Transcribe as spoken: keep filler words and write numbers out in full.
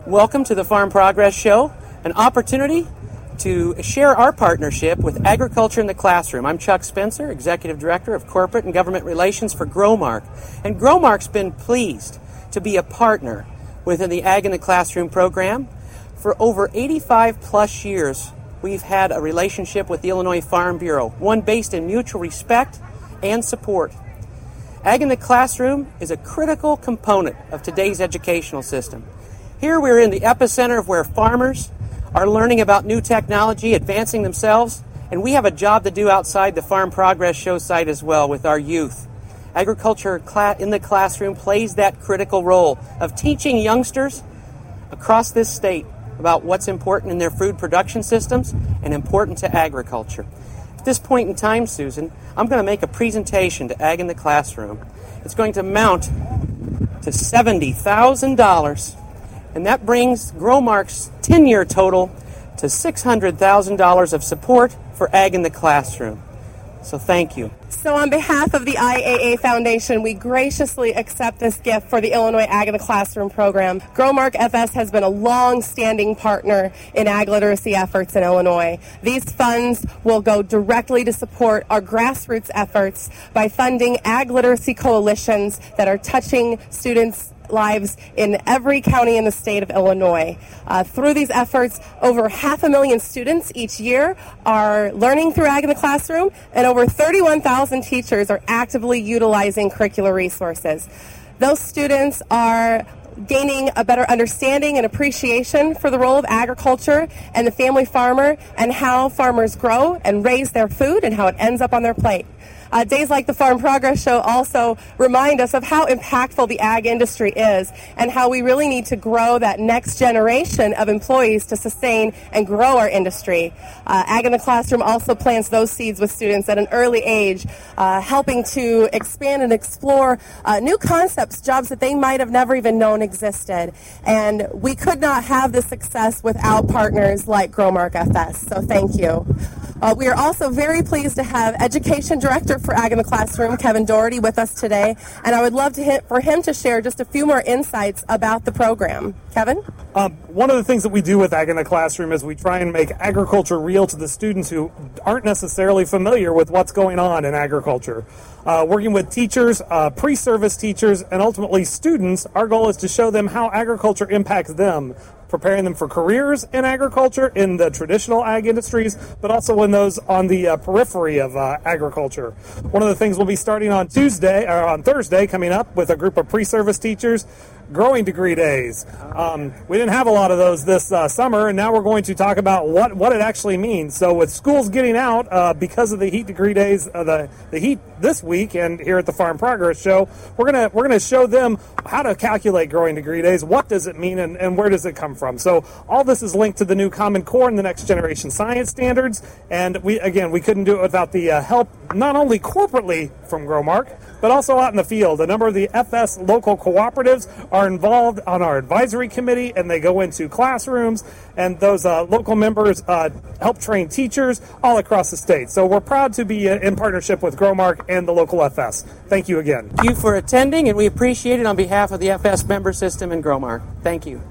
Welcome to the Farm Progress Show, an opportunity to share our partnership with Agriculture in the Classroom. I'm Chuck Spencer, Executive Director of Corporate and Government Relations for Growmark. And Growmark's been pleased to be a partner within the Ag in the Classroom program. For over eighty-five plus years, we've had a relationship with the Illinois Farm Bureau, one based in mutual respect and support. Ag in the Classroom is a critical component of today's educational system. Here we're in the epicenter of where farmers are learning about new technology, advancing themselves, and we have a job to do outside the Farm Progress Show site as well with our youth. Agriculture in the Classroom plays that critical role of teaching youngsters across this state about what's important in their food production systems and important to agriculture. At this point in time, Susan, I'm going to make a presentation to Ag in the Classroom. It's going to amount to seventy thousand dollars. And that brings Growmark's ten-year total to six hundred thousand dollars of support for Ag in the Classroom. So thank you. So on behalf of the I A A Foundation, we graciously accept this gift for the Illinois Ag in the Classroom program. Growmark F S has been a long-standing partner in ag literacy efforts in Illinois. These funds will go directly to support our grassroots efforts by funding ag literacy coalitions that are touching students' lives in every county in the state of Illinois. Uh, through these efforts, over half a million students each year are learning through Ag in the Classroom, and over thirty-one thousand teachers are actively utilizing curricular resources. Those students are gaining a better understanding and appreciation for the role of agriculture and the family farmer and how farmers grow and raise their food and how it ends up on their plate. Uh, days like the Farm Progress Show also remind us of how impactful the ag industry is and how we really need to grow that next generation of employees to sustain and grow our industry. Uh, Ag in the Classroom also plants those seeds with students at an early age, uh, helping to expand and explore uh, new concepts, jobs that they might have never even known existed. And we could not have this success without partners like Growmark F S, so thank you. Uh, we are also very pleased to have Education Director for Ag in the Classroom, Kevin Doherty, with us today, and I would love to hit, for him to share just a few more insights about the program. Kevin? Um, one of the things that we do with Ag in the Classroom is we try and make agriculture real to the students who aren't necessarily familiar with what's going on in agriculture. Uh, working with teachers, uh, pre-service teachers, and ultimately students, our goal is to show them how agriculture impacts them, preparing them for careers in agriculture, in the traditional ag industries, but also in those on the uh, periphery of uh, agriculture. One of the things we'll be starting on Tuesday, or on Thursday, coming up with a group of pre-service teachers, growing degree days. Um, we didn't have a lot of those this uh, summer, and now we're going to talk about what, what it actually means. So with schools getting out uh, because of the heat degree days, uh, the, the heat this week, and here at the Farm Progress Show, we're gonna we're gonna show them how to calculate growing degree days, what does it mean, and, and where does it come from. So all this is linked to the new Common Core and the Next Generation Science Standards, and we again we couldn't do it without the uh, help not only corporately from Growmark, but also out in the field. A number of the F S local cooperatives are involved on our advisory committee, and they go into classrooms, and those uh, local members uh, help train teachers all across the state. So we're proud to be in partnership with Growmark and the local F S. Thank you again. Thank you for attending, and we appreciate it on behalf of the F S member system and Growmark. Thank you.